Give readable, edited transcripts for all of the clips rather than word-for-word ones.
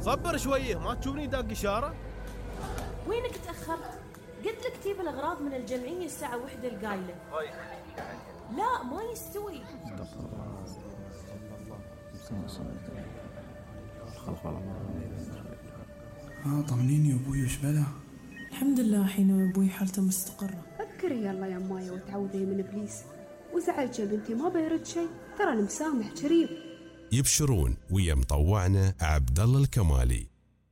صبر شويه، ما تشوفني داق اشاره؟ وينك تأخرت؟ قلت لك تجيب الأغراض من الجمعية الساعة 1 القايلة. لا ما يستوي. طمنيني يا ابوي، وش بلا؟ الحمد لله حين ابوي حالته مستقرة. فكري يلا يا مايا وتعوذي من ابليس، وزعلت يا بنتي ما بيرد شيء، ترى المسامح كريم. يبشرون ويا مطوعنا عبد الله الكمالي.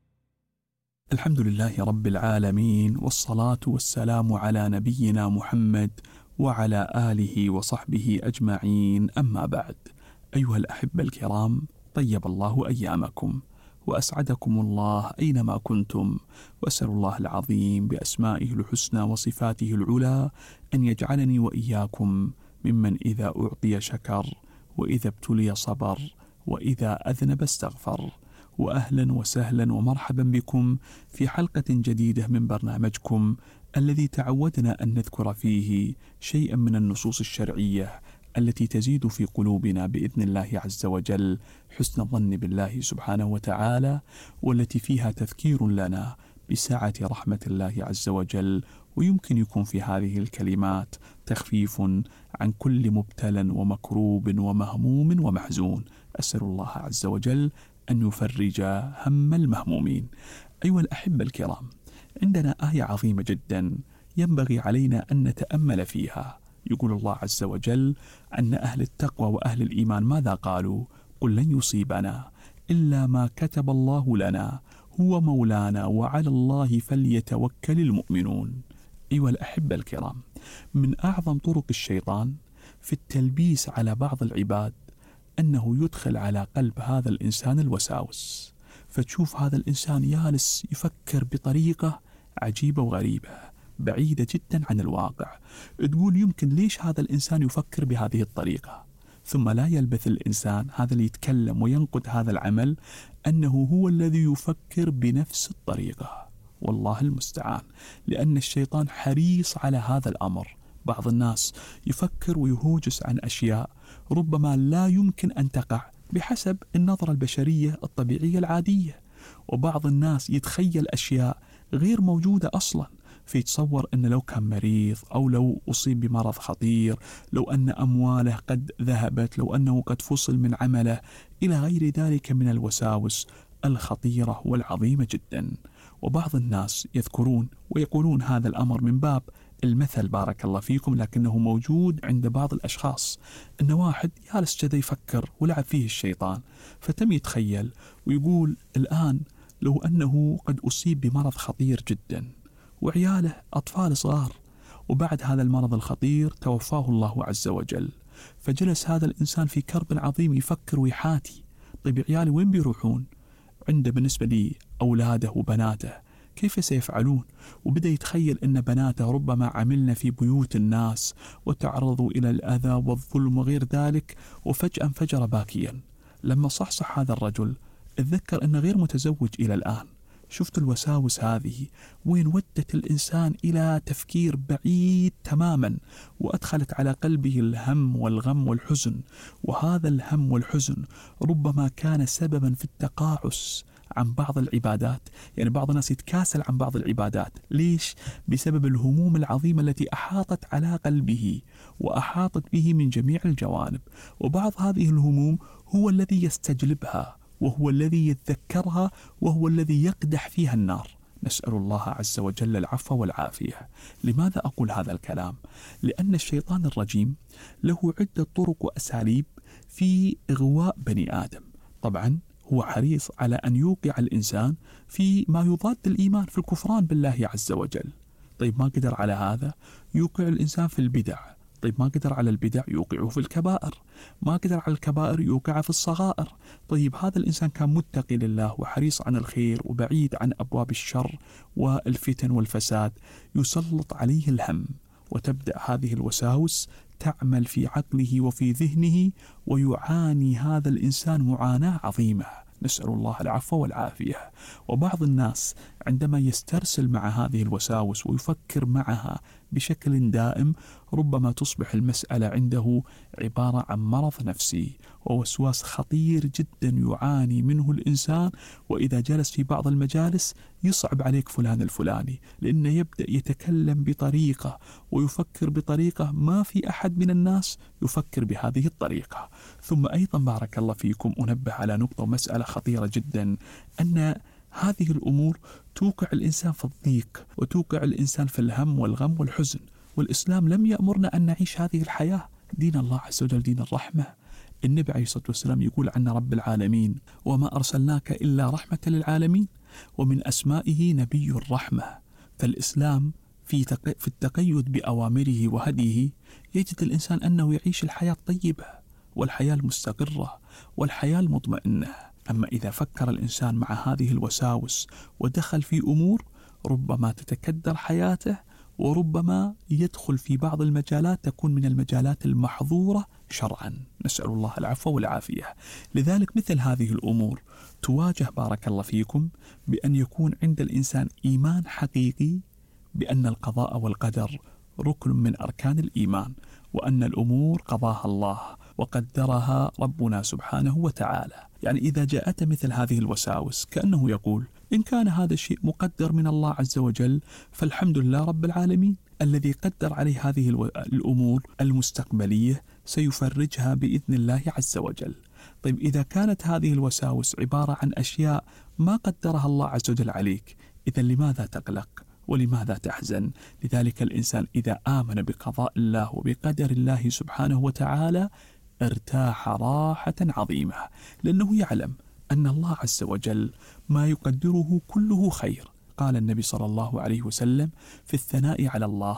الحمد لله رب العالمين، والصلاة والسلام على نبينا محمد وعلى آله وصحبه أجمعين، أما بعد. أيها الأحبة الكرام، طيب الله أيامكم وأسعدكم الله أينما كنتم، وأسأل الله العظيم بأسمائه الحسنى وصفاته العلى أن يجعلني وإياكم ممن إذا أعطي شكر، وإذا ابتلي صبر، وإذا أذنب استغفر. وأهلا وسهلا ومرحبا بكم في حلقة جديدة من برنامجكم الذي تعودنا أن نذكر فيه شيئا من النصوص الشرعية التي تزيد في قلوبنا بإذن الله عز وجل حسن الظن بالله سبحانه وتعالى، والتي فيها تذكير لنا بسعة رحمة الله عز وجل، ويمكن يكون في هذه الكلمات تخفيف عن كل مبتلى ومكروب ومهموم ومحزون. أسأل الله عز وجل أن يفرج هم المهمومين. أيها الأحبة الكرام، عندنا آية عظيمة جدا ينبغي علينا أن نتأمل فيها. يقول الله عز وجل أن أهل التقوى وأهل الإيمان ماذا قالوا؟ قل لن يصيبنا إلا ما كتب الله لنا هو مولانا وعلى الله فليتوكل المؤمنون. أيها الأحبة الكرام، من أعظم طرق الشيطان في التلبيس على بعض العباد أنه يدخل على قلب هذا الإنسان الوساوس، فتشوف هذا الإنسان جالس يفكر بطريقة عجيبة وغريبة بعيدة جدا عن الواقع. تقول يمكن ليش هذا الإنسان يفكر بهذه الطريقة؟ ثم لا يلبث الإنسان هذا اللي يتكلم وينقد هذا العمل أنه هو الذي يفكر بنفس الطريقة. والله المستعان، لأن الشيطان حريص على هذا الأمر. بعض الناس يفكر ويهوجس عن أشياء ربما لا يمكن أن تقع بحسب النظرة البشرية الطبيعية العادية، وبعض الناس يتخيل أشياء غير موجودة أصلا، فيتصور أن لو كان مريض، أو لو أصيب بمرض خطير، لو أن أمواله قد ذهبت، لو أنه قد فصل من عمله، إلى غير ذلك من الوساوس الخطيرة والعظيمة جدا. وبعض الناس يذكرون ويقولون هذا الأمر من باب المثل بارك الله فيكم، لكنه موجود عند بعض الأشخاص، أن واحد جالس كذا يفكر ولعب فيه الشيطان، فتم يتخيل ويقول الآن لو أنه قد أصيب بمرض خطير جدا وعياله أطفال صغار، وبعد هذا المرض الخطير توفاه الله عز وجل، فجلس هذا الإنسان في كرب عظيم يفكر ويحاتي، طيب عيالي وين بيروحون؟ عنده بالنسبة لي أولاده وبناته كيف سيفعلون؟ وبدأ يتخيل أن بناته ربما عملن في بيوت الناس وتعرضوا إلى الأذى والظلم وغير ذلك، وفجأة انفجر باكيا. لما صحصح هذا الرجل اتذكر أنه غير متزوج إلى الآن. شفت الوساوس هذه وين ودت الإنسان إلى تفكير بعيد تماما، وأدخلت على قلبه الهم والغم والحزن، وهذا الهم والحزن ربما كان سببا في التقاعس عن بعض العبادات. يعني بعض الناس يتكاسل عن بعض العبادات، ليش؟ بسبب الهموم العظيمة التي أحاطت على قلبه وأحاطت به من جميع الجوانب. وبعض هذه الهموم هو الذي يستجلبها، وهو الذي يتذكرها، وهو الذي يقدح فيها النار. نسأل الله عز وجل العفو والعافية. لماذا أقول هذا الكلام؟ لأن الشيطان الرجيم له عدة طرق وأساليب في إغواء بني آدم. طبعا هو حريص على أن يوقع الإنسان في ما يضاد الإيمان، في الكفران بالله عز وجل. طيب ما قدر على هذا يوقع الإنسان في البدع، طيب ما قدر على البدع يوقعه في الكبائر، ما قدر على الكبائر يوقعه في الصغائر. طيب هذا الإنسان كان متقي لله وحريص عن الخير وبعيد عن أبواب الشر والفتن والفساد، يسلط عليه الهم، وتبدأ هذه الوساوس تعمل في عقله وفي ذهنه، ويعاني هذا الإنسان معاناة عظيمة. نسأل الله العفو والعافية. وبعض الناس عندما يسترسل مع هذه الوساوس ويفكر معها بشكل دائم، ربما تصبح المسألة عنده عبارة عن مرض نفسي ووسواس خطير جدا يعاني منه الإنسان. وإذا جلس في بعض المجالس يصعب عليك فلان الفلاني، لأنه يبدأ يتكلم بطريقة ويفكر بطريقة ما في أحد من الناس يفكر بهذه الطريقة. ثم أيضا بارك الله فيكم أنبه على نقطة ومسألة خطيرة جدا، أن هذه الأمور توقع الإنسان في الضيق وتوقع الإنسان في الهم والغم والحزن. والإسلام لم يأمرنا أن نعيش هذه الحياة. دين الله عز وجل دين الرحمة. النبي عليه الصلاة والسلام يقول عن رب العالمين: وما أرسلناك إلا رحمة للعالمين، ومن أسمائه نبي الرحمة. فالإسلام في التقيد بأوامره وهديه يجد الإنسان أنه يعيش الحياة الطيبة والحياة المستقرة والحياة المطمئنة. أما إذا فكر الإنسان مع هذه الوساوس ودخل في أمور ربما تتكدر حياته، وربما يدخل في بعض المجالات تكون من المجالات المحظورة شرعا، نسأل الله العفو والعافية. لذلك مثل هذه الأمور تواجه بارك الله فيكم بأن يكون عند الإنسان إيمان حقيقي بأن القضاء والقدر ركن من أركان الإيمان، وأن الأمور قضاها الله وقدرها ربنا سبحانه وتعالى. يعني إذا جاءت مثل هذه الوساوس كأنه يقول: إن كان هذا الشيء مقدر من الله عز وجل فالحمد لله رب العالمين، الذي قدر عليه هذه الأمور المستقبلية سيفرجها بإذن الله عز وجل. طيب إذا كانت هذه الوساوس عبارة عن أشياء ما قدرها الله عز وجل عليك، إذن لماذا تقلق ولماذا تحزن؟ لذلك الإنسان إذا آمن بقضاء الله وبقدر الله سبحانه وتعالى ارتاح راحة عظيمة، لأنه يعلم أن الله عز وجل ما يقدره كله خير. قال النبي صلى الله عليه وسلم في الثناء على الله: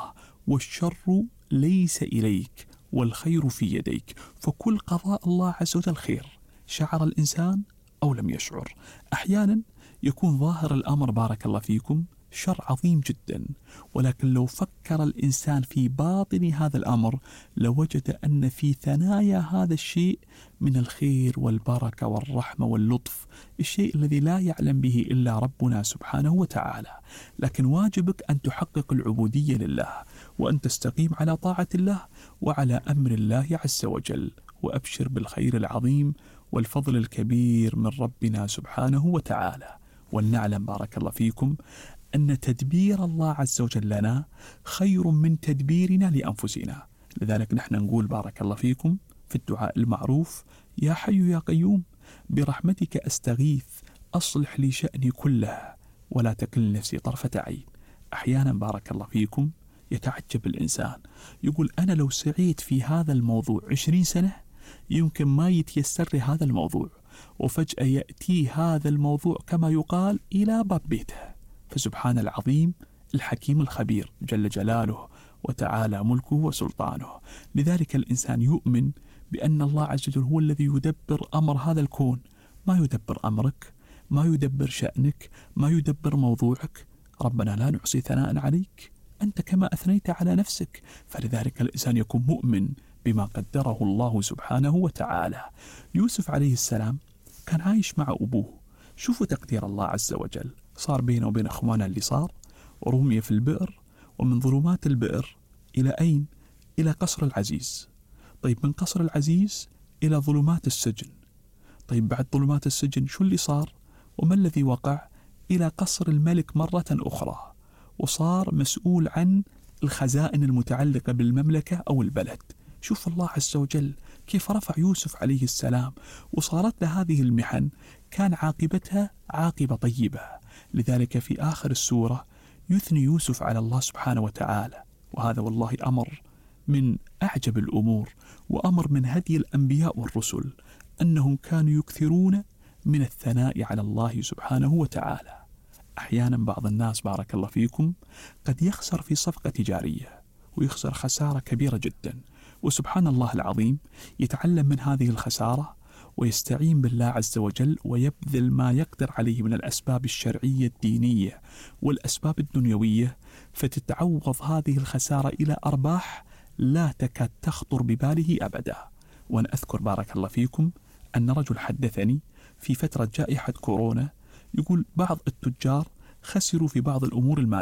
والشر ليس إليك والخير في يديك. فكل قضاء الله عز وجل خير، شعر الإنسان أو لم يشعر. أحيانا يكون ظاهر الأمر بارك الله فيكم شر عظيم جدا، ولكن لو فكر الإنسان في باطن هذا الأمر لوجد أن في ثنايا هذا الشيء من الخير والبركة والرحمة واللطف، الشيء الذي لا يعلم به إلا ربنا سبحانه وتعالى. لكن واجبك أن تحقق العبودية لله، وأن تستقيم على طاعة الله وعلى أمر الله عز وجل، وأبشر بالخير العظيم والفضل الكبير من ربنا سبحانه وتعالى. ولنعلم بارك الله فيكم أن تدبير الله عز وجل لنا خير من تدبيرنا لأنفسنا. لذلك نحن نقول بارك الله فيكم في الدعاء المعروف: يا حي يا قيوم برحمتك أستغيث أصلح لي شأني كله ولا تكلني نفسي طرفة عين. أحيانا بارك الله فيكم يتعجب الإنسان، يقول: أنا لو سعيت في هذا الموضوع 20 سنة يمكن ما يتيسر لي هذا الموضوع، وفجأة يأتي هذا الموضوع كما يقال إلى باب بيته. فسبحان العظيم الحكيم الخبير جل جلاله وتعالى ملكه وسلطانه. لذلك الإنسان يؤمن بأن الله عز وجل هو الذي يدبر أمر هذا الكون، ما يدبر أمرك، ما يدبر شأنك، ما يدبر موضوعك. ربنا لا نحصي ثناء عليك، أنت كما أثنيت على نفسك. فلذلك الإنسان يكون مؤمن بما قدره الله سبحانه وتعالى. يوسف عليه السلام كان عايش مع أبوه، شوفوا تقدير الله عز وجل، صار بينه وبين أخوانه اللي صار، ورمي في البئر، ومن ظلمات البئر إلى أين؟ إلى قصر العزيز. طيب من قصر العزيز إلى ظلمات السجن. طيب بعد ظلمات السجن شو اللي صار؟ وما الذي وقع؟ إلى قصر الملك مرة أخرى، وصار مسؤول عن الخزائن المتعلقة بالمملكة أو البلد. شوف الله عز وجل كيف رفع يوسف عليه السلام، وصارت له هذه المحن كان عاقبتها عاقبة طيبة. لذلك في آخر السورة يثني يوسف على الله سبحانه وتعالى، وهذا والله أمر من أعجب الأمور، وأمر من هدي الأنبياء والرسل، أنهم كانوا يكثرون من الثناء على الله سبحانه وتعالى. أحيانا بعض الناس بارك الله فيكم قد يخسر في صفقة تجارية ويخسر خسارة كبيرة جدا، وسبحان الله العظيم يتعلم من هذه الخسارة ويستعين بالله عز وجل ويبذل ما يقدر عليه من الأسباب الشرعية الدينية والأسباب الدنيوية، فتتعوض هذه الخسارة إلى أرباح لا تكاد تخطر بباله أبدا. وأنا أذكر بارك الله فيكم أن رجل حدثني في فترة جائحة كورونا، يقول بعض التجار خسروا في بعض الأمور المالية،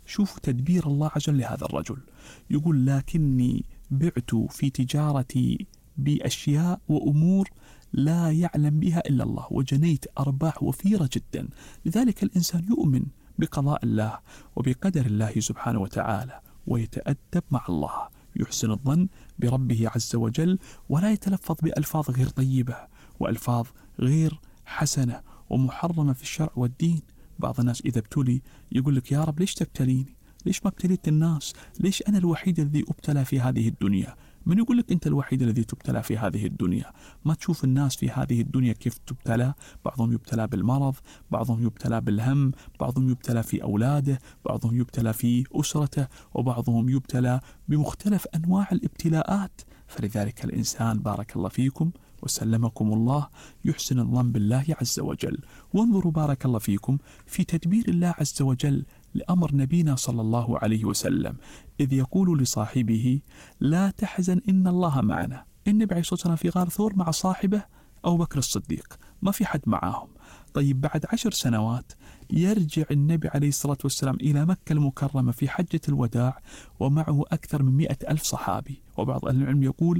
شوفوا تدبير الله عز وجل لهذا الرجل. يقول لكني بعت في تجارتي بأشياء وأمور لا يعلم بها إلا الله وجنيت أرباح وفيرة جدا. لذلك الإنسان يؤمن بقضاء الله وبقدر الله سبحانه وتعالى ويتأدب مع الله، يحسن الظن بربه عز وجل ولا يتلفظ بألفاظ غير طيبة وألفاظ غير حسنة ومحرمة في الشرع والدين. بعض الناس إذا ابتلي يقول لك يا رب ليش تبتليني؟ ليش ما ابتليت الناس؟ ليش أنا الوحيد الذي أبتلى في هذه الدنيا؟ من يقول لك أنت الوحيد الذي تبتلى في هذه الدنيا؟ ما تشوف الناس في هذه الدنيا كيف تبتلى؟ بعضهم يبتلى بالمرض، بعضهم يبتلى بالهم، بعضهم يبتلى في أولاده، بعضهم يبتلى في أسرته، وبعضهم يبتلى بمختلف أنواع الابتلاءات. فلذلك الإنسان بارك الله فيكم وسلمكم الله يحسن الظن بالله عز وجل. وانظروا بارك الله فيكم في تدبير الله عز وجل لأمر نبينا صلى الله عليه وسلم، إذ يقول لصاحبه لا تحزن إن الله معنا. النبي عليه الصلاة والسلام في غار ثور مع صاحبه أبو بكر الصديق، ما في حد معاهم. طيب بعد 10 سنوات يرجع النبي عليه الصلاة والسلام إلى مكة المكرمة في حجة الوداع ومعه أكثر من 100,000 صحابي، وبعض أهل العلم يقول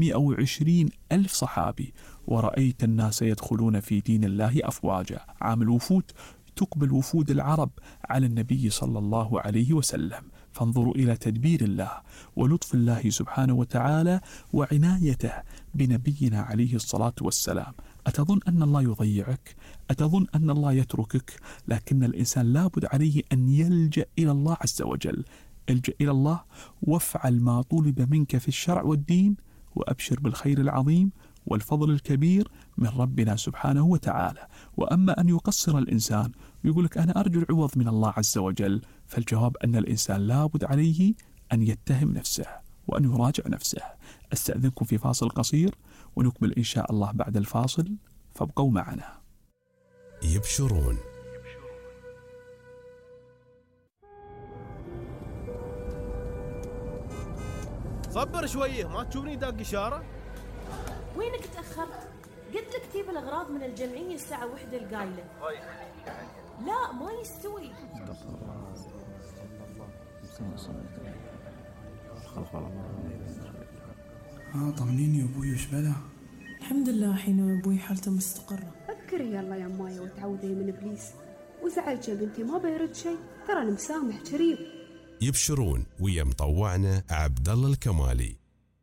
120,000 صحابي، ورأيت الناس يدخلون في دين الله أفواجا. عام الوفود تقبل وفود العرب على النبي صلى الله عليه وسلم. فانظروا إلى تدبير الله ولطف الله سبحانه وتعالى وعنايته بنبينا عليه الصلاة والسلام. أتظن أن الله يضيعك؟ أتظن أن الله يتركك؟ لكن الإنسان لابد عليه أن يلجأ إلى الله عز وجل. الجأ إلى الله وافعل ما طلب منك في الشرع والدين وأبشر بالخير العظيم والفضل الكبير من ربنا سبحانه وتعالى. وأما أن يقصر الإنسان ويقول لك أنا أرجو العوض من الله عز وجل، فالجواب أن الإنسان لابد عليه أن يتهم نفسه وأن يراجع نفسه. أستأذنكم في فاصل قصير ونكمل إن شاء الله بعد الفاصل، فابقوا معنا. يبشرون. صبر شويه، ما تشوفني داق اشاره؟ وينك تأخرت؟ قلت لك تجيب الأغراض من الجمعية الساعة 1 القايلة. لا ما يستوي. طمنيني يا ابوي وش بلا؟ الحمد لله حين أبوي حالته مستقرة. اذكري يلا يا مايا وتعوذي من إبليس، وزعلت يا بنتي ما بيرد شيء، ترى المسامح كريم. يبشرون ويا مطوعنا عبد الله الكمالي.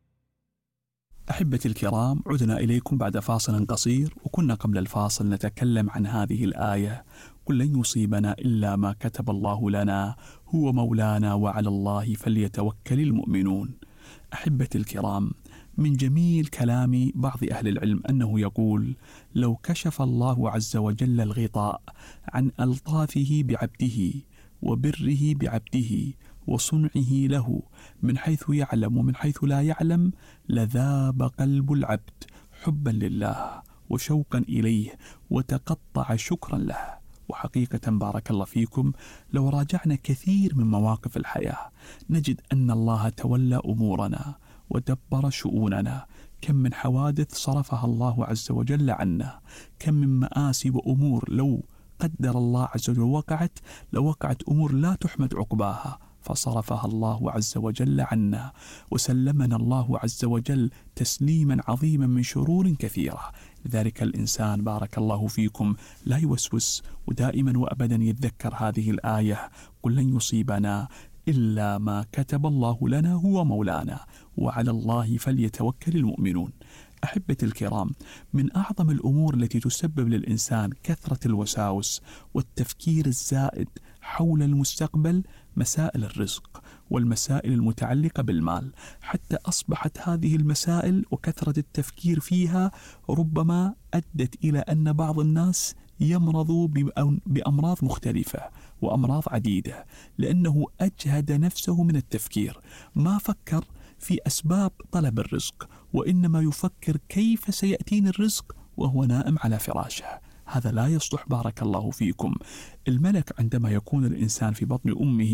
أحبتي الكرام، عدنا إليكم بعد فاصل قصير، وكنا قبل الفاصل نتكلم عن هذه الآية: قل لن يصيبنا إلا ما كتب الله لنا هو مولانا وعلى الله فليتوكل المؤمنون. أحبتي الكرام، من جميل كلام بعض أهل العلم أنه يقول: لو كشف الله عز وجل الغطاء عن ألطافه بعبده وبره بعبده وصنعه له من حيث يعلم ومن حيث لا يعلم لذاب قلب العبد حبا لله وشوقا إليه وتقطع شكرا له. وحقيقة بارك الله فيكم لو راجعنا كثير من مواقف الحياة نجد أن الله تولى أمورنا ودبر شؤوننا. كم من حوادث صرفها الله عز وجل عنا، كم من مآسي وأمور لو قدر الله عز وجل وقعت لوقعت أمور لا تحمد عقباها، فصرفها الله عز وجل عنا وسلمنا الله عز وجل تسليما عظيما من شرور كثيرة. لذلك الإنسان بارك الله فيكم لا يوسوس ودائما وأبدا يتذكر هذه الآية: قل لن يصيبنا إلا ما كتب الله لنا هو مولانا وعلى الله فليتوكل المؤمنون. أحبتي الكرام، من أعظم الأمور التي تسبب للإنسان كثرة الوساوس والتفكير الزائد حول المستقبل مسائل الرزق والمسائل المتعلقة بالمال، حتى أصبحت هذه المسائل وكثرة التفكير فيها ربما أدت إلى أن بعض الناس يمرض بأمراض مختلفة وأمراض عديدة، لأنه أجهد نفسه من التفكير، ما فكر في أسباب طلب الرزق، وإنما يفكر كيف سيأتيني الرزق وهو نائم على فراشه. هذا لا يصلح بارك الله فيكم. الملك عندما يكون الإنسان في بطن أمه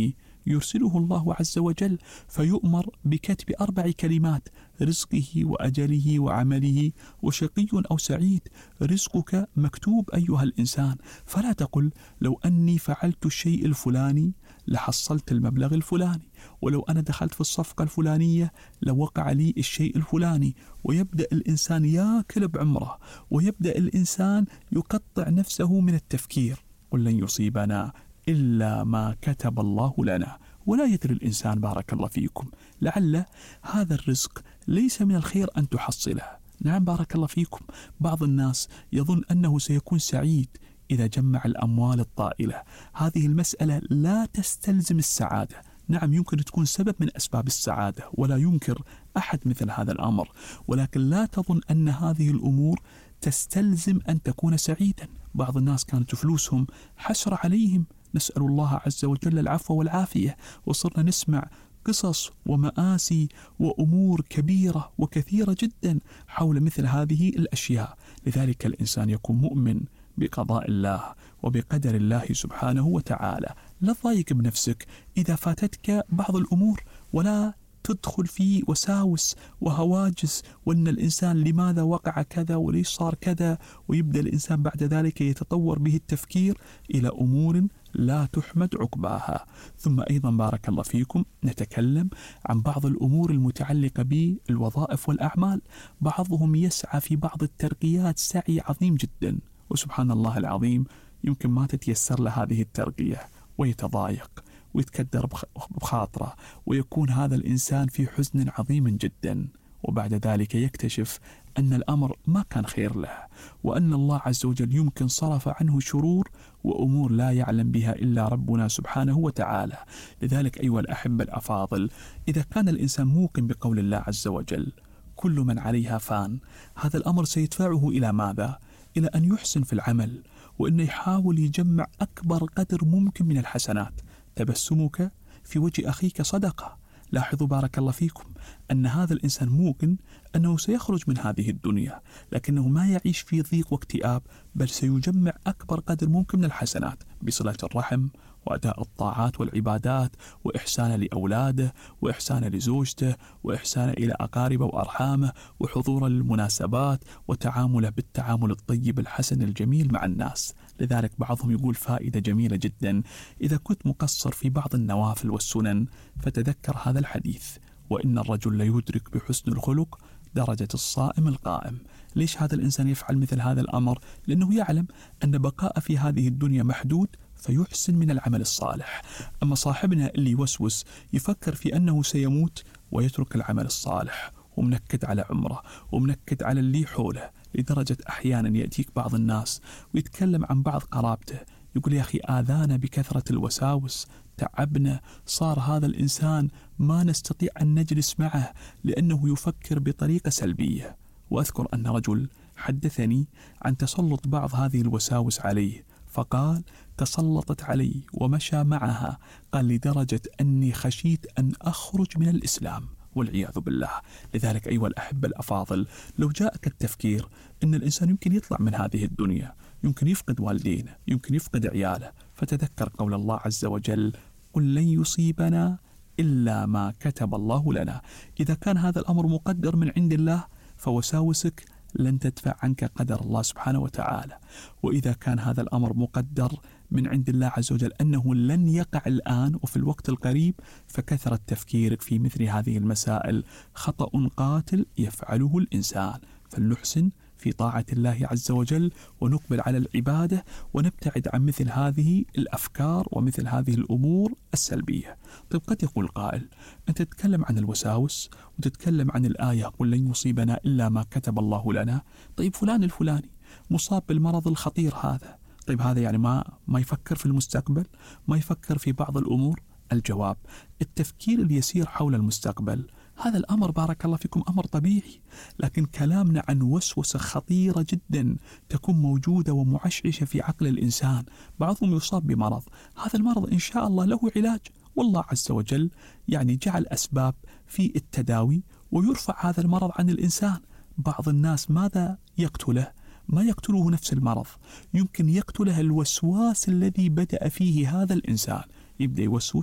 يرسله الله عز وجل فيؤمر بكتب 4 كلمات: رزقه وأجله وعمله وشقي أو سعيد. رزقك مكتوب أيها الإنسان، فلا تقل لو أني فعلت الشيء الفلاني لحصلت المبلغ الفلاني، ولو أنا دخلت في الصفقة الفلانية لوقع لي الشيء الفلاني. ويبدأ الإنسان ياكل بعمره، ويبدأ الإنسان يقطع نفسه من التفكير: قل لن يصيبنا إلا ما كتب الله لنا. ولا يدري الإنسان بارك الله فيكم لعل هذا الرزق ليس من الخير أن تحصله. نعم بارك الله فيكم، بعض الناس يظن أنه سيكون سعيد إذا جمع الأموال الطائلة. هذه المسألة لا تستلزم السعادة. نعم يمكن تكون سبب من أسباب السعادة ولا ينكر أحد مثل هذا الأمر، ولكن لا تظن أن هذه الأمور تستلزم أن تكون سعيدا. بعض الناس كانت فلوسهم حسرة عليهم، نسأل الله عز وجل العفو والعافية، وصرنا نسمع قصص ومآسي وأمور كبيرة وكثيرة جدا حول مثل هذه الأشياء. لذلك الإنسان يكون مؤمن بقضاء الله وبقدر الله سبحانه وتعالى. لا تضايق بنفسك إذا فاتتك بعض الأمور، ولا تدخل في وساوس وهواجس وأن الإنسان لماذا وقع كذا وليش صار كذا، ويبدأ الإنسان بعد ذلك يتطور به التفكير إلى أمور لا تحمد عقباها. ثم أيضا بارك الله فيكم نتكلم عن بعض الأمور المتعلقة بالوظائف والأعمال. بعضهم يسعى في بعض الترقيات سعي عظيم جدا، وسبحان الله العظيم يمكن ما تتيسر له هذه الترقية ويتضايق ويتكدر بخاطره، ويكون هذا الإنسان في حزن عظيم جدا، وبعد ذلك يكتشف أن الأمر ما كان خير له، وأن الله عز وجل يمكن صرف عنه شرور وأمور لا يعلم بها إلا ربنا سبحانه وتعالى. لذلك أيها الأحبة الأفاضل، إذا كان الإنسان موقن بقول الله عز وجل كل من عليها فان، هذا الأمر سيدفعه إلى ماذا؟ إلى أن يحسن في العمل، وأنه يحاول يجمع أكبر قدر ممكن من الحسنات. تبسمك في وجه أخيك صدقة. لاحظوا بارك الله فيكم أن هذا الإنسان موقن أنه سيخرج من هذه الدنيا، لكنه ما يعيش في ضيق واكتئاب، بل سيجمع أكبر قدر ممكن من الحسنات بصلة الرحم وأداء الطاعات والعبادات، وإحسان لأولاده، وإحسان لزوجته، وإحسان إلى أقاربه وأرحامه، وحضور المناسبات، وتعامله بالتعامل الطيب الحسن الجميل مع الناس. لذلك بعضهم يقول فائدة جميلة جدا: إذا كنت مقصر في بعض النوافل والسنن فتذكر هذا الحديث: وإن الرجل ليدرك بحسن الخلق درجة الصائم القائم. ليش هذا الإنسان يفعل مثل هذا الأمر؟ لأنه يعلم أن بقاء في هذه الدنيا محدود، فيحسن من العمل الصالح. أما صاحبنا اللي يوسوس يفكر في أنه سيموت ويترك العمل الصالح، ومنكد على عمره ومنكد على اللي حوله، لدرجة أحيانا يأتيك بعض الناس ويتكلم عن بعض قرابته، يقول يا أخي آذانا بكثرة الوساوس، تعبنا، صار هذا الإنسان ما نستطيع أن نجلس معه لأنه يفكر بطريقة سلبية. وأذكر أن رجل حدثني عن تسلط بعض هذه الوساوس عليه، فقال تسلطت علي ومشى معها، قال لدرجة أني خشيت أن أخرج من الإسلام والعياذ بالله. لذلك أيها الأحبة الأفاضل، لو جاءك التفكير أن الإنسان يمكن يطلع من هذه الدنيا، يمكن يفقد والدينه، يمكن يفقد عياله، فتذكر قول الله عز وجل: قل لن يصيبنا إلا ما كتب الله لنا. إذا كان هذا الأمر مقدر من عند الله فوساوسك لن تدفع عنك قدر الله سبحانه وتعالى. وإذا كان هذا الأمر مقدر من عند الله عز وجل أنه لن يقع الآن وفي الوقت القريب، فكثرة تفكيرك في مثل هذه المسائل خطأ قاتل يفعله الإنسان. فلنحسن في طاعة الله عز وجل ونقبل على العبادة، ونبتعد عن مثل هذه الأفكار ومثل هذه الأمور السلبية. طيب قد يقول قائل: أنت تتكلم عن الوساوس وتتكلم عن الآية قل لن يصيبنا إلا ما كتب الله لنا، طيب فلان الفلاني مصاب بالمرض الخطير هذا، طيب هذا يعني ما يفكر في المستقبل، ما يفكر في بعض الأمور؟ الجواب: التفكير اليسير حول المستقبل هذا الأمر بارك الله فيكم أمر طبيعي، لكن كلامنا عن وسوسة خطيرة جدا تكون موجودة ومعشعشة في عقل الإنسان. بعضهم يصاب بمرض، هذا المرض إن شاء الله له علاج، والله عز وجل يعني جعل أسباب في التداوي ويرفع هذا المرض عن الإنسان. بعض الناس ماذا يقتله؟ ما يقتله نفس المرض، يمكن يقتله الوسواس الذي بدأ فيه هذا الإنسان. يبدأ يوسوس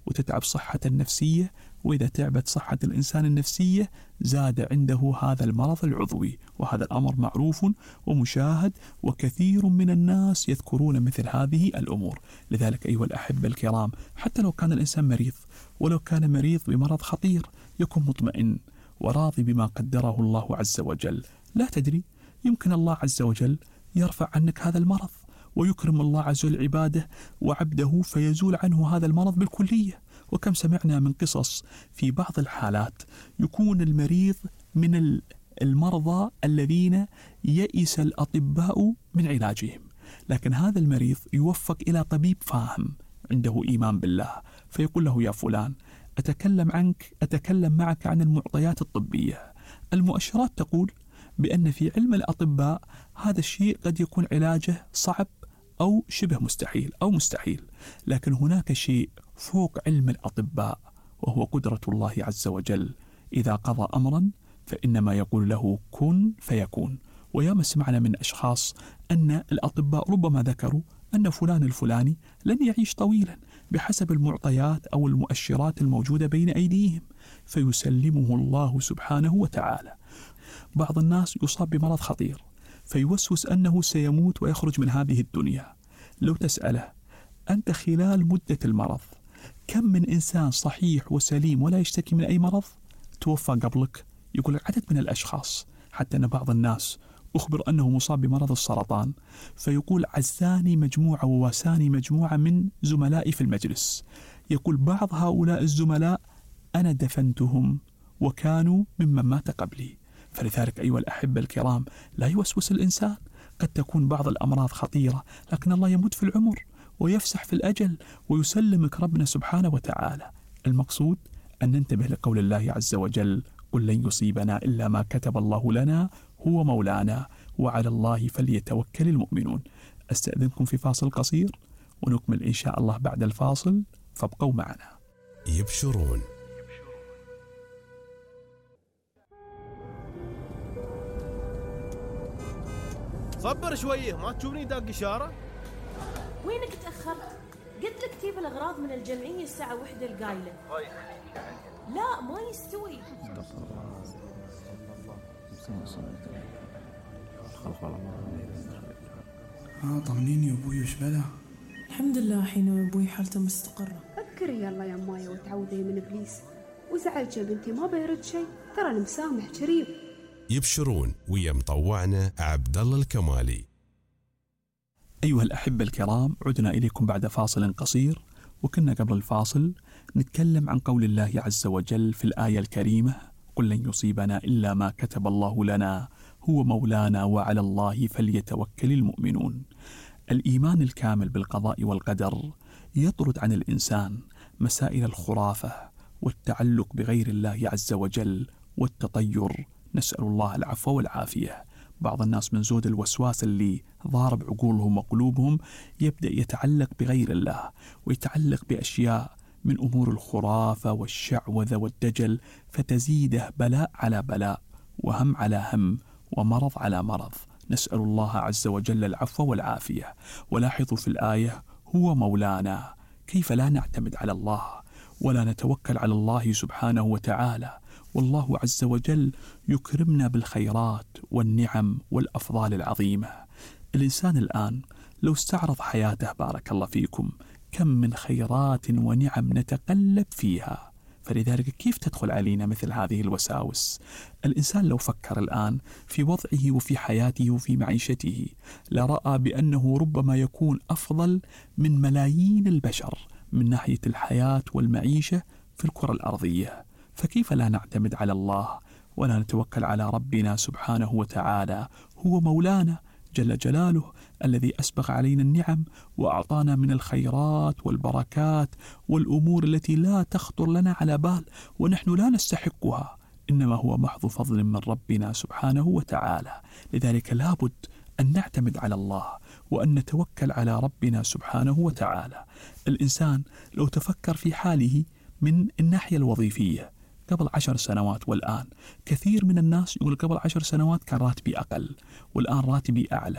وتتعب صحة النفسية، وإذا تعبت صحة الإنسان النفسية زاد عنده هذا المرض العضوي، وهذا الأمر معروف ومشاهد، وكثير من الناس يذكرون مثل هذه الأمور. لذلك أيها الأحبة الكرام، حتى لو كان الإنسان مريض، ولو كان مريض بمرض خطير، يكون مطمئن وراضي بما قدره الله عز وجل. لا تدري، يمكن الله عز وجل يرفع عنك هذا المرض، ويكرم الله عز وجل عباده وعبده فيزول عنه هذا المرض بالكلية. وكم سمعنا من قصص في بعض الحالات يكون المريض من المرضى الذين يئس الأطباء من علاجهم، لكن هذا المريض يوفق إلى طبيب فاهم عنده إيمان بالله، فيقول له: يا فلان، أتكلم معك عن المعطيات الطبية. المؤشرات تقول بأن في علم الأطباء هذا الشيء قد يكون علاجه صعب أو شبه مستحيل أو مستحيل، لكن هناك شيء فوق علم الأطباء، وهو قدرة الله عز وجل. إذا قضى أمرا فإنما يقول له كن فيكون. وياما سمعنا من أشخاص أن الأطباء ربما ذكروا أن فلان الفلاني لن يعيش طويلا بحسب المعطيات أو المؤشرات الموجودة بين أيديهم، فيسلمه الله سبحانه وتعالى. بعض الناس يصاب بمرض خطير فيوسوس أنه سيموت ويخرج من هذه الدنيا. لو تسأله: أنت خلال مدة المرض كم من إنسان صحيح وسليم ولا يشتكي من أي مرض توفى قبلك؟ يقول لك عدد من الأشخاص. حتى أن بعض الناس أخبر أنه مصاب بمرض السرطان، فيقول: عزاني مجموعة وواساني مجموعة من زملائي في المجلس. يقول بعض هؤلاء الزملاء أنا دفنتهم وكانوا ممن مات قبلي. فلذلك أيها الأحبة الكرام، لا يوسوس الإنسان. قد تكون بعض الأمراض خطيرة، لكن الله يمد في العمر ويفسح في الأجل ويسلمك ربنا سبحانه وتعالى. المقصود أن ننتبه لقول الله عز وجل: قل لن يصيبنا إلا ما كتب الله لنا هو مولانا وعلى الله فليتوكل المؤمنون. أستأذنكم في فاصل قصير ونكمل إن شاء الله بعد الفاصل، فابقوا معنا. يبشرون. صبر شويه، ما تشوفني داق إشارة؟ وينك تأخرت؟ قلت لك تجيب الأغراض من الجمعية الساعة 1 القايلة. لا ما يستوي. طمنيني يا أبوي، وش بلا؟ الحمد لله حين أبوي حالته مستقرة. فكري يلا يا مايا وتعوذي من إبليس، وزعلت يا بنتي ما بيرد شيء، ترى المسامح كريم. يبشرون ويا مطوعنا عبد الله الكمالي. أيها الأحبة الكرام، عدنا إليكم بعد فاصل قصير. وكنا قبل الفاصل نتكلم عن قول الله عز وجل في الآية الكريمة: قل لن يصيبنا إلا ما كتب الله لنا هو مولانا وعلى الله فليتوكل المؤمنون. الإيمان الكامل بالقضاء والقدر يطرد عن الإنسان مسائل الخرافة والتعلق بغير الله عز وجل والتطير، نسأل الله العفو والعافية. بعض الناس من زود الوسواس اللي ضارب عقولهم وقلوبهم يبدأ يتعلق بغير الله ويتعلق بأشياء من أمور الخرافة والشعوذة والدجل، فتزيده بلاء على بلاء وهم على هم ومرض على مرض. نسأل الله عز وجل العفو والعافية. ولاحظوا في الآية: هو مولانا. كيف لا نعتمد على الله ولا نتوكل على الله سبحانه وتعالى؟ والله عز وجل يكرمنا بالخيرات والنعم والأفضال العظيمة. الإنسان الآن لو استعرض حياته بارك الله فيكم كم من خيرات ونعم نتقلب فيها، فلذلك كيف تدخل علينا مثل هذه الوساوس؟ الإنسان لو فكر الآن في وضعه وفي حياته وفي معيشته لرأى بأنه ربما يكون أفضل من ملايين البشر من ناحية الحياة والمعيشة في الكرة الأرضية. فكيف لا نعتمد على الله ولا نتوكل على ربنا سبحانه وتعالى؟ هو مولانا جل جلاله الذي أسبغ علينا النعم وأعطانا من الخيرات والبركات والأمور التي لا تخطر لنا على بال ونحن لا نستحقها، إنما هو محض فضل من ربنا سبحانه وتعالى. لذلك لابد أن نعتمد على الله وأن نتوكل على ربنا سبحانه وتعالى. الإنسان لو تفكر في حاله من الناحية الوظيفية قبل 10 سنوات والآن، كثير من الناس يقول قبل 10 سنوات كان راتبي أقل والآن راتبي أعلى.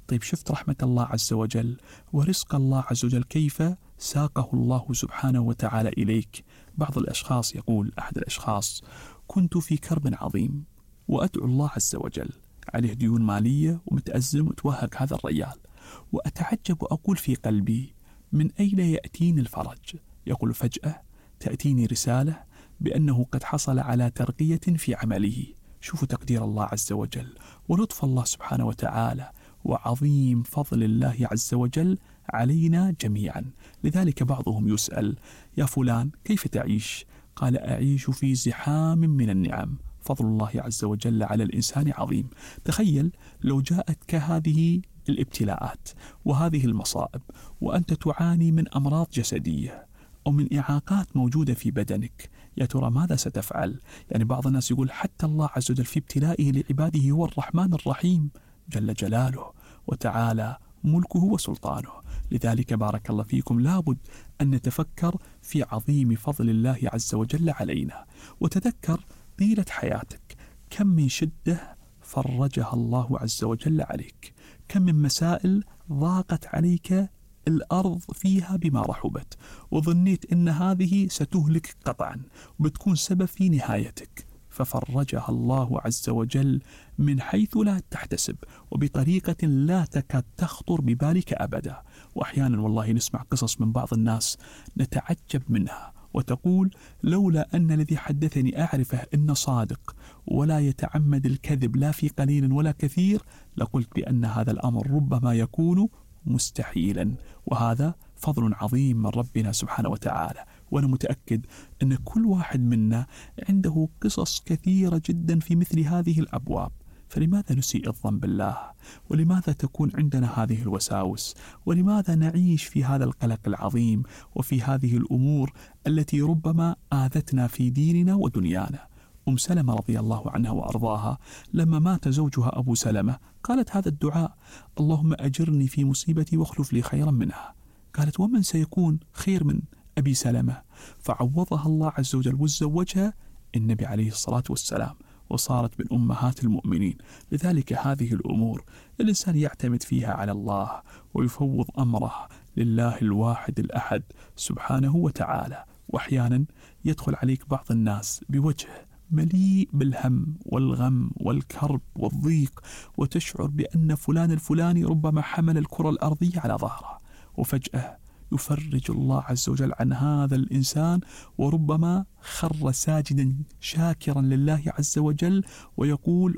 طيب شفت رحمة الله عز وجل ورزق الله عز وجل كيف ساقه الله سبحانه وتعالى إليك. بعض الأشخاص يقول أحد الأشخاص: كنت في كرب عظيم وأدعو الله عز وجل، عليه ديون مالية ومتأزم وتوهق هذا الرجال، وأتعجب وأقول في قلبي: من أين يأتيني الفرج؟ يقول: فجأة تأتيني رسالة بأنه قد حصل على ترقية في عمله. شوفوا تقدير الله عز وجل ولطف الله سبحانه وتعالى وعظيم فضل الله عز وجل علينا جميعا. لذلك بعضهم يسأل: يا فلان كيف تعيش؟ قال: أعيش في زحام من النعم، فضل الله عز وجل على الإنسان عظيم. تخيل لو جاءتك هذه الابتلاءات وهذه المصائب وأنت تعاني من أمراض جسدية أو من إعاقات موجودة في بدنك، يا ترى ماذا ستفعل؟ يعني بعض الناس يقول حتى الله عز وجل في ابتلائه لعباده هو الرحمن الرحيم جل جلاله وتعالى ملكه وسلطانه. لذلك بارك الله فيكم لابد أن نتفكر في عظيم فضل الله عز وجل علينا، وتذكر طيلة حياتك كم من شدة فرجها الله عز وجل عليك، كم من مسائل ضاقت عليك الأرض فيها بما رحبت، وظنيت أن هذه ستهلك قطعا وبتكون سبب في نهايتك، ففرجها الله عز وجل من حيث لا تحتسب وبطريقة لا تكاد تخطر ببالك أبدا. وأحيانا والله نسمع قصص من بعض الناس نتعجب منها وتقول: لولا أن الذي حدثني أعرفه إنه صادق ولا يتعمد الكذب لا في قليل ولا كثير لقلت بأن هذا الأمر ربما يكون مستحيلا. وهذا فضل عظيم من ربنا سبحانه وتعالى، وأنا متأكد أن كل واحد منا عنده قصص كثيرة جدا في مثل هذه الأبواب. فلماذا نسيء الظن بالله؟ ولماذا تكون عندنا هذه الوساوس؟ ولماذا نعيش في هذا القلق العظيم وفي هذه الأمور التي ربما آذتنا في ديننا ودنيانا؟ أم سلمة رضي الله عنها وأرضاها لما مات زوجها أبو سلمة قالت هذا الدعاء: اللهم أجرني في مصيبتي واخلف لي خيرا منها. قالت: ومن سيكون خير من أبي سلمة؟ فعوضها الله عز وجل وزوجها النبي عليه الصلاة والسلام، وصارت من أمهات المؤمنين. لذلك هذه الأمور الإنسان يعتمد فيها على الله ويفوض أمره لله الواحد الأحد سبحانه وتعالى. وأحيانا يدخل عليك بعض الناس بوجه مليء بالهم والغم والكرب والضيق، وتشعر بأن فلان الفلاني ربما حمل الكرة الأرضية على ظهره، وفجأة يفرج الله عز وجل عن هذا الإنسان، وربما خر ساجدا شاكرا لله عز وجل ويقول: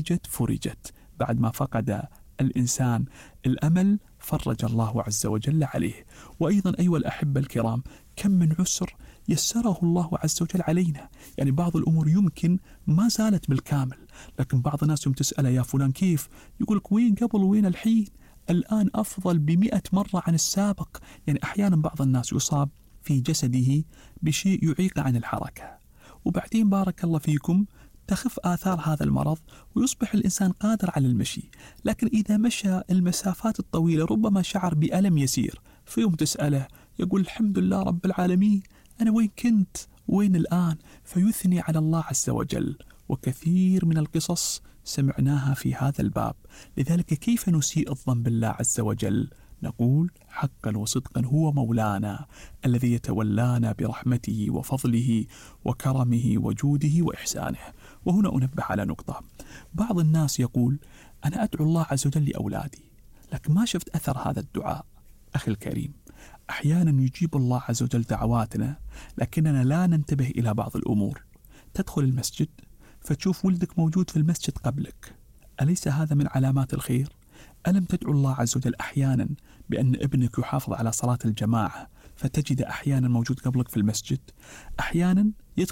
فرجت. بعد ما فقد الإنسان الأمل فرج الله عز وجل عليه. وأيضا أيها الأحبة الكرام، كم من عسر يسره الله عز وجل علينا. يعني بعض الأمور يمكن ما زالت بالكامل، لكن بعض الناس يوم تسأله: يا فلان كيف؟ يقولك: وين قبل وين الحين؟ الآن أفضل ب100 مرة عن السابق. يعني أحيانا بعض الناس يصاب في جسده بشيء يعيق عن الحركة، وبعدين بارك الله فيكم تخف آثار هذا المرض ويصبح الإنسان قادر على المشي، لكن إذا مشى المسافات الطويلة ربما شعر بألم يسير. في يوم تسأله يقول: الحمد لله رب العالمين، أنا وين كنت؟ وين الآن؟ فيثني على الله عز وجل. وكثير من القصص سمعناها في هذا الباب. لذلك كيف نسيء الظن بالله عز وجل؟ نقول حقا وصدقا هو مولانا الذي يتولانا برحمته وفضله وكرمه وجوده وإحسانه. وهنا أنبه على نقطة: بعض الناس يقول: أنا أدعو الله عز وجل لأولادي لكن ما شفت أثر هذا الدعاء. أخي الكريم، أحيانا يجيب الله عز وجل دعواتنا لكننا لا ننتبه إلى بعض الأمور. تدخل المسجد فتشوف ولدك موجود في المسجد قبلك، أليس هذا من علامات الخير؟ ألم تدعو الله عز وجل أحيانا بأن ابنك يحافظ على صلاة الجماعة فتجد أحيانا موجود قبلك في المسجد؟ أحيانا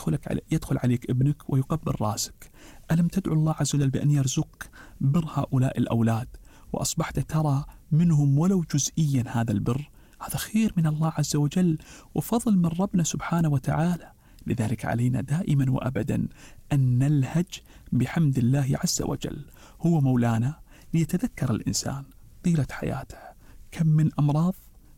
يدخل عليك ابنك ويقبل راسك. ألم تدعو الله عز وجل بأن يرزقك بر هؤلاء الأولاد وأصبحت ترى منهم ولو جزئيا هذا البر؟ هذا خير من الله عز وجل وفضل من ربنا سبحانه وتعالى. لذلك علينا دائما وأبدا أن نلهج بحمد الله عز وجل، هو مولانا. ليتذكر الإنسان طيلة حياته كم من أمراض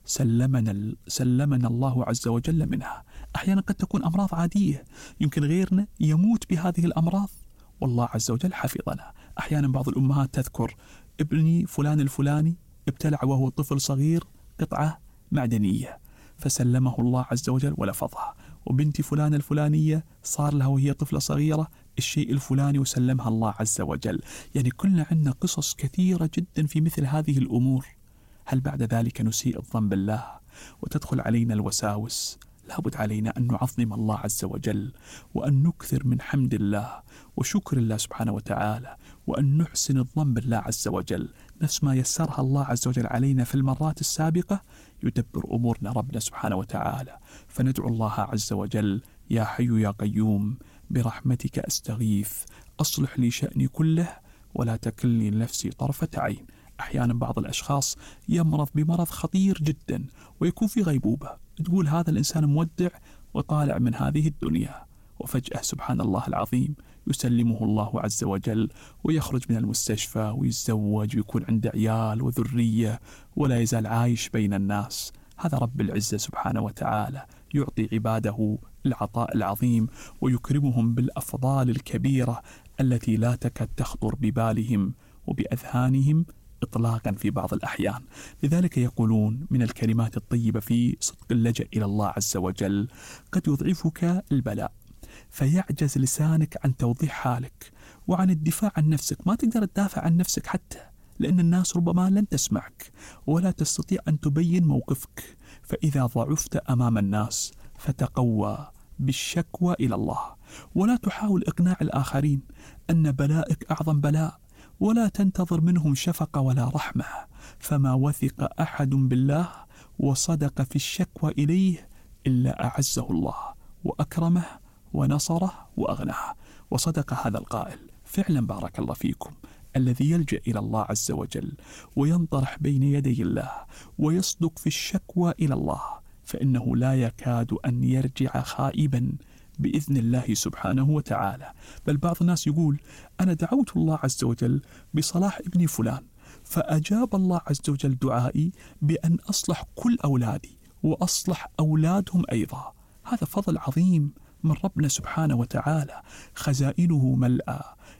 سلمنا الله عز وجل منها. أحيانا قد تكون أمراض عادية، يمكن غيرنا يموت بهذه الأمراض والله عز وجل حفظنا. أحيانا بعض الأمهات تذكر ابني فلان الفلاني ابتلع وهو طفل صغير قطعة معدنية فسلمه الله عز وجل ولفظها، وبنتي فلان الفلانية صار لها وهي طفلة صغيرة الشيء الفلاني وسلمها الله عز وجل. يعني كلنا عندنا قصص كثيرة جدا في مثل هذه الأمور. هل بعد ذلك نسيء الظن بالله وتدخل علينا الوساوس؟ لابد علينا أن نعظم الله عز وجل، وأن نكثر من حمد الله وشكر الله سبحانه وتعالى، وأن نحسن الظن بالله عز وجل. نفس ما يسرها الله عز وجل علينا في المرات السابقة يدبر أمورنا ربنا سبحانه وتعالى. فندعو الله عز وجل: يا حي يا قيوم برحمتك أستغيث أصلح لي شأني كله ولا تكلني لنفسي طرفة عين. أحيانا بعض الأشخاص يمرض بمرض خطير جدا ويكون في غيبوبة، تقول هذا الإنسان مودع وطالع من هذه الدنيا، وفجأة سبحان الله العظيم يسلمه الله عز وجل ويخرج من المستشفى ويتزوج ويكون عنده عيال وذرية ولا يزال عايش بين الناس. هذا رب العزة سبحانه وتعالى يعطي عباده العطاء العظيم ويكرمهم بالأفضال الكبيرة التي لا تكاد تخطر ببالهم وبأذهانهم إطلاقا في بعض الأحيان. لذلك يقولون من الكلمات الطيبة في صدق اللجأ إلى الله عز وجل: قد يضعفك البلاء فيعجز لسانك عن توضيح حالك وعن الدفاع عن نفسك. ما تقدر تدافع عن نفسك حتى، لأن الناس ربما لن تسمعك ولا تستطيع أن تبين موقفك. فإذا ضعفت أمام الناس فتقوى بالشكوى إلى الله، ولا تحاول إقناع الآخرين أن بلائك أعظم بلاء، ولا تنتظر منهم شفقة ولا رحمة. فما وثق أحد بالله وصدق في الشكوى إليه إلا أعزه الله وأكرمه ونصره وأغناه. وصدق هذا القائل فعلا بارك الله فيكم: الذي يلجأ إلى الله عز وجل وينطرح بين يدي الله ويصدق في الشكوى إلى الله فإنه لا يكاد أن يرجع خائبا بإذن الله سبحانه وتعالى. بل بعض الناس يقول: أنا دعوت الله عز وجل بصلاح ابني فلان فأجاب الله عز وجل دعائي بأن أصلح كل أولادي وأصلح أولادهم أيضا. هذا فضل عظيم من ربنا سبحانه وتعالى، خزائنه ملأى،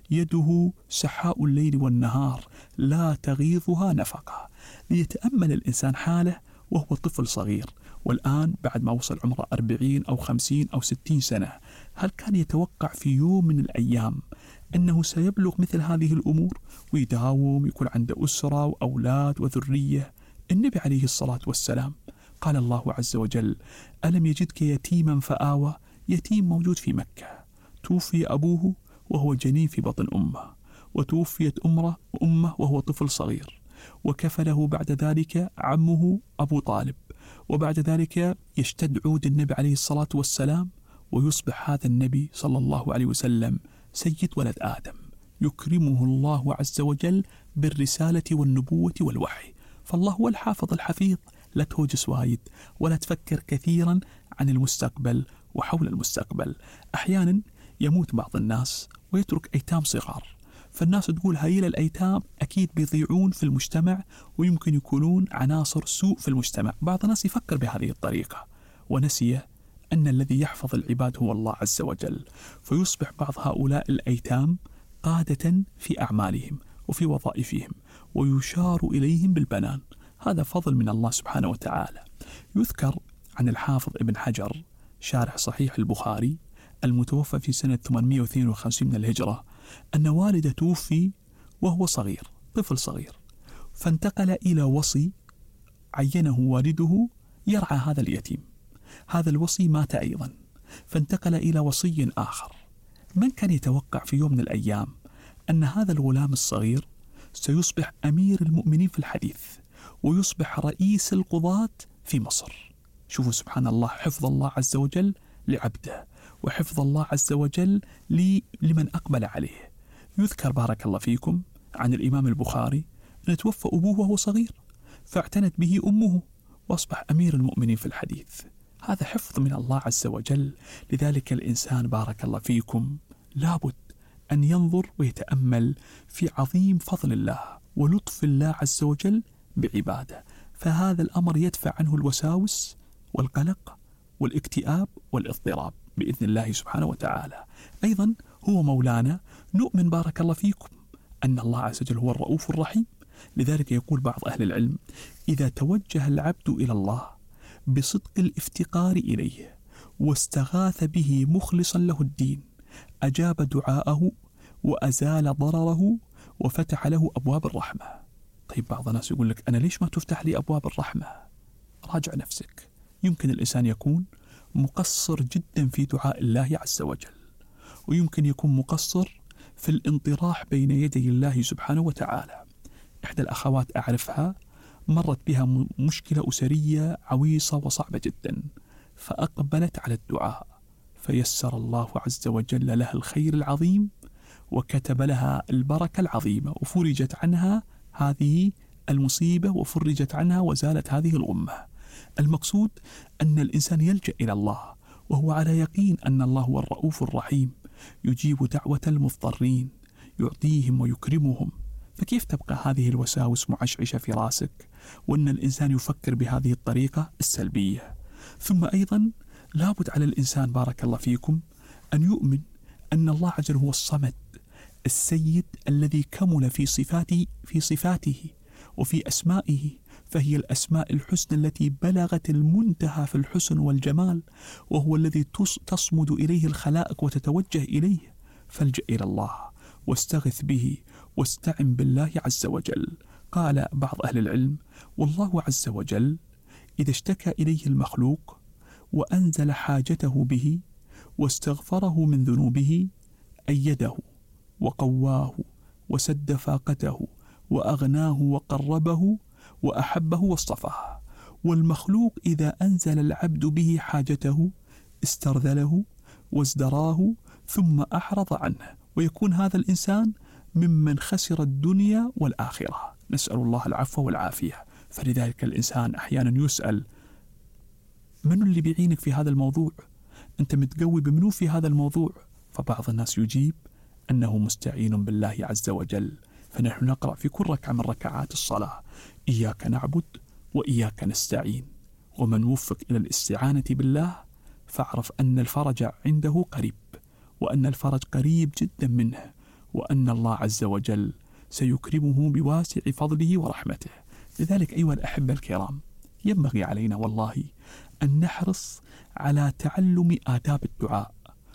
يده سحاء الليل والنهار لا تغيضها نفقة. ليتأمل الإنسان حاله وهو طفل صغير، والآن بعد ما وصل عمره 40 أو 50 أو 60 سنة، هل كان يتوقع في يوم من الأيام أنه سيبلغ مثل هذه الأمور ويداوم يكون عنده أسرة وأولاد وذرية؟ النبي عليه الصلاة والسلام قال الله عز وجل: ألم يجدك يتيما فآوى. يتيم موجود في مكة، توفي أبوه وهو جنين في بطن أمه، وتوفيت أمه وهو طفل صغير، وكفله بعد ذلك عمه أبو طالب، وبعد ذلك يشتد عود النبي عليه الصلاة والسلام ويصبح هذا النبي صلى الله عليه وسلم سيد ولد آدم، يكرمه الله عز وجل بالرسالة والنبوة والوحي. فالله هو الحافظ الحفيظ. لا تهوجس وايد ولا تفكر كثيرا عن المستقبل وحول المستقبل. أحيانا يموت بعض الناس ويترك أيتام صغار، فالناس تقول هايل الأيتام أكيد بيضيعون في المجتمع ويمكن يكونون عناصر سوء في المجتمع. بعض الناس يفكر بهذه الطريقة ونسي أن الذي يحفظ العباد هو الله عز وجل، فيصبح بعض هؤلاء الأيتام قادة في أعمالهم وفي وظائفهم ويشار إليهم بالبنان. هذا فضل من الله سبحانه وتعالى. يذكر عن الحافظ ابن حجر شارح صحيح البخاري المتوفى في سنة 852 من الهجرة أن والده توفي وهو صغير، طفل صغير، فانتقل إلى وصي عينه والده يرعى هذا اليتيم. هذا الوصي مات أيضا، فانتقل إلى وصي آخر. من كان يتوقع في يوم من الأيام أن هذا الغلام الصغير سيصبح أمير المؤمنين في الحديث ويصبح رئيس القضاة في مصر؟ شوفوا سبحان الله، حفظ الله عز وجل لعبده وحفظ الله عز وجل لمن أقبل عليه. يذكر بارك الله فيكم عن الإمام البخاري أن توفى أبوه وهو صغير فاعتنت به أمه وأصبح أمير المؤمنين في الحديث. هذا حفظ من الله عز وجل. لذلك الإنسان بارك الله فيكم لابد أن ينظر ويتأمل في عظيم فضل الله ولطف الله عز وجل بعباده، فهذا الأمر يدفع عنه الوساوس والقلق والاكتئاب والاضطراب بإذن الله سبحانه وتعالى. أيضا هو مولانا، نؤمن بارك الله فيكم أن الله عز وجل هو الرؤوف الرحيم، لذلك يقول بعض أهل العلم: إذا توجه العبد إلى الله بصدق الافتقار إليه واستغاث به مخلصا له الدين أجاب دعاءه وأزال ضرره وفتح له أبواب الرحمة. طيب بعض الناس يقول لك: أنا ليش ما تفتح لي أبواب الرحمة؟ راجع نفسك. يمكن الإنسان يكون مقصر جدا في دعاء الله عز وجل، ويمكن يكون مقصر في الانطراح بين يدي الله سبحانه وتعالى. إحدى الأخوات أعرفها مرت بها مشكلة أسرية عويصة وصعبة جدا، فأقبلت على الدعاء فيسر الله عز وجل لها الخير العظيم وكتب لها البركة العظيمة، وفرجت عنها هذه المصيبة وفرجت عنها وزالت هذه الغمة. المقصود أن الإنسان يلجأ إلى الله وهو على يقين أن الله هو الرؤوف الرحيم، يجيب دعوة المضطرين، يعطيهم ويكرمهم. فكيف تبقى هذه الوساوس معشعشة في راسك وأن الإنسان يفكر بهذه الطريقة السلبية؟ ثم أيضا لابد على الإنسان بارك الله فيكم أن يؤمن أن الله عز وجل هو الصمد السيد الذي كمل في صفاته وفي أسمائه، فهي الأسماء الحسنى التي بلغت المنتهى في الحسن والجمال، وهو الذي تصمد إليه الخلائق وتتوجه إليه. فالجأ إلى الله واستغث به واستعن بالله عز وجل. قال بعض أهل العلم: والله عز وجل إذا اشتكى إليه المخلوق وأنزل حاجته به واستغفره من ذنوبه أيده وقواه وسد فاقته وأغناه وقربه وأحبه واصطفاه. والمخلوق إذا أنزل العبد به حاجته استرذله وازدراه ثم أعرض عنه، ويكون هذا الإنسان ممن خسر الدنيا والآخرة. نسأل الله العفو والعافية. فلذلك الإنسان أحيانا يسأل: من اللي بيعينك في هذا الموضوع؟ أنت متقوي بمنو في هذا الموضوع؟ فبعض الناس يجيب أنه مستعين بالله عز وجل. فنحن نقرأ في كل ركعة من ركعات الصلاة: إياك نعبد وإياك نستعين. ومن وفق إلى الاستعانة بالله فاعرف أن الفرج عنده قريب، وأن الفرج قريب جدا منه، وأن الله عز وجل سيكرمه بواسع فضله ورحمته. لذلك أيها الأحبة الكرام، ينبغي علينا والله أن نحرص على تعلم آداب الدعاء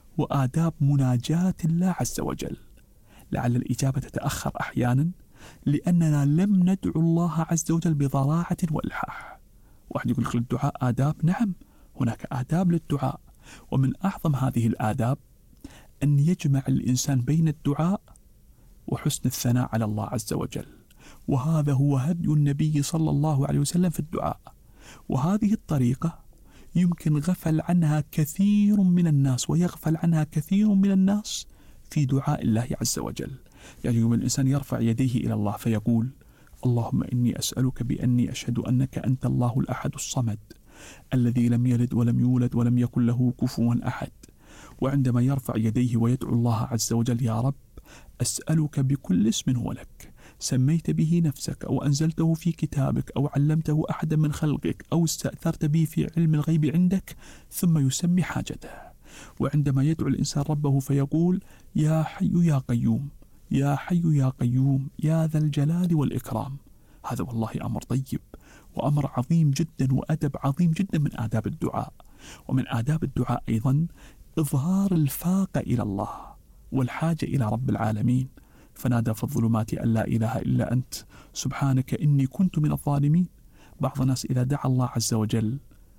وآداب مناجاة الله عز وجل. لعل الإجابة تتأخر أحيانا لأننا لم ندعو الله عز وجل بضراعة وإلحاح. واحد يقول لك للدعاء آداب. نعم، هناك آداب للدعاء، ومن أعظم هذه الآداب أن يجمع الإنسان بين الدعاء وحسن الثناء على الله عز وجل، وهذا هو هدي النبي صلى الله عليه وسلم في الدعاء. وهذه الطريقة يمكن غفل عنها كثير من الناس، ويغفل عنها كثير من الناس في دعاء الله عز وجل. يعني يوم الإنسان يرفع يديه إلى الله فيقول: اللهم إني أسألك بأني أشهد أنك أنت الله الأحد الصمد الذي لم يلد ولم يولد ولم يكن له كفوا أحد. وعندما يرفع يديه ويدعو الله عز وجل: يا رب أسألك بكل اسم هو لك سميت به نفسك أو أنزلته في كتابك أو علمته أحدا من خلقك أو استأثرت به في علم الغيب عندك، ثم يسمي حاجته. وعندما يدعو الإنسان ربه فيقول: يا حي يا قيوم يا حي يا قيوم يا ذا الجلال والإكرام. هذا والله أمر طيب وأمر عظيم جدا وأدب عظيم جدا من آداب الدعاء. ومن آداب الدعاء أيضا إظهار الفاقة إلى الله والحاجة إلى رب العالمين. فنادى في الظلمات أن لا إله إلا أنت سبحانك إني كنت من الظالمين. بعض الناس إذا دعا الله عز وجل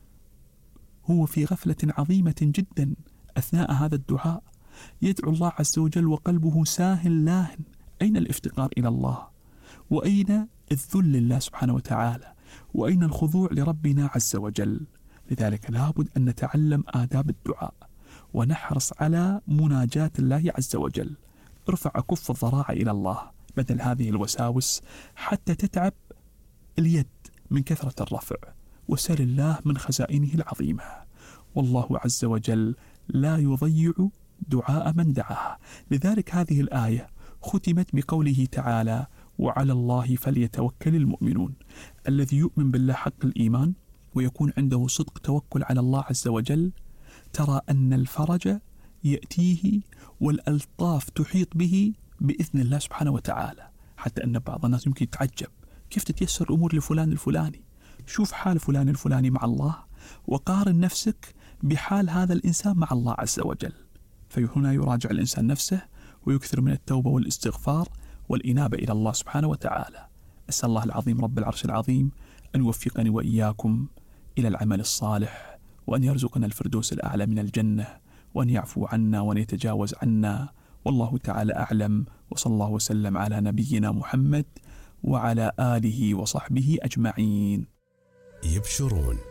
هو في غفلة عظيمة جدا أثناء هذا الدعاء، يدعو الله عز وجل وقلبه ساهل لاهن. أين الافتقار إلى الله؟ وأين الذل لله سبحانه وتعالى؟ وأين الخضوع لربنا عز وجل؟ لذلك لابد أن نتعلم آداب الدعاء ونحرص على مناجاة الله عز وجل. ارفع كف الضراعة إلى الله بدل هذه الوساوس حتى تتعب اليد من كثرة الرفع، وسل الله من خزائنه العظيمة. والله عز وجل لا يضيع دعاء من دعاه. لذلك هذه الآية ختمت بقوله تعالى: وعلى الله فليتوكل المؤمنون. الذي يؤمن بالله حق الإيمان ويكون عنده صدق توكل على الله عز وجل، ترى أن الفرج يأتيه والألطاف تحيط به بإذن الله سبحانه وتعالى، حتى أن بعض الناس يمكن يتعجب كيف تتيسر الأمور لفلان الفلاني. شوف حال فلان الفلاني مع الله وقارن نفسك بحال هذا الإنسان مع الله عز وجل. فهنا يراجع الإنسان نفسه ويكثر من التوبة والاستغفار والإنابة إلى الله سبحانه وتعالى. أسأل الله العظيم رب العرش العظيم أن يوفقني وإياكم إلى العمل الصالح، وأن يرزقنا الفردوس الأعلى من الجنة، وأن يعفو عنا وأن يتجاوز عنا. والله تعالى أعلم، وصلى الله وسلم على نبينا محمد وعلى آله وصحبه أجمعين. يبشرون